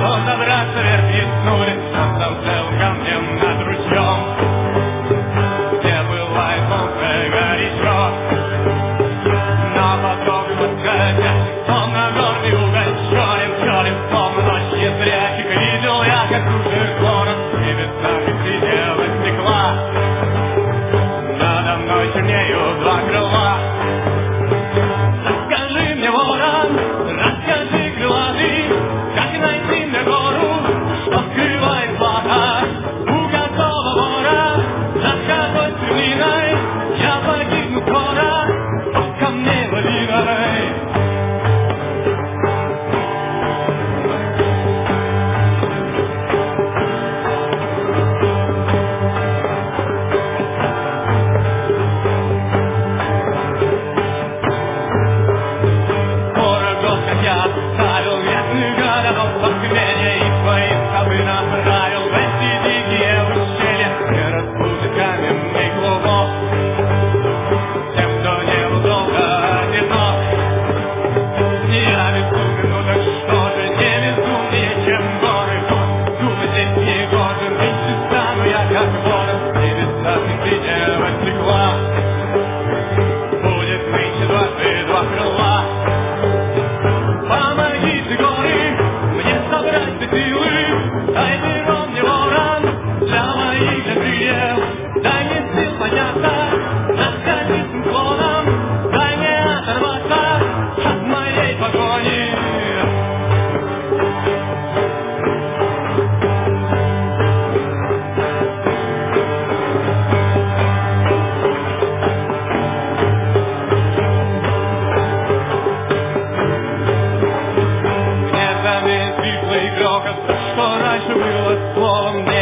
Он добраться вверх весной, он там целым камнем над ручьем, где бывает солнце горячо. Но потом подскочит, он на горный уголь черен, словно ночь незрячих. Видел я, как кружит город, и весами сидела стекла. Надо мной чернеют два крыла. Расскажи мне, ворон, расскажи, крылатый, как найти мне гору, что скрывает плата. У какого вора, за какой стремниной я погибну скоро под камней лавиной. Что раньше было словом,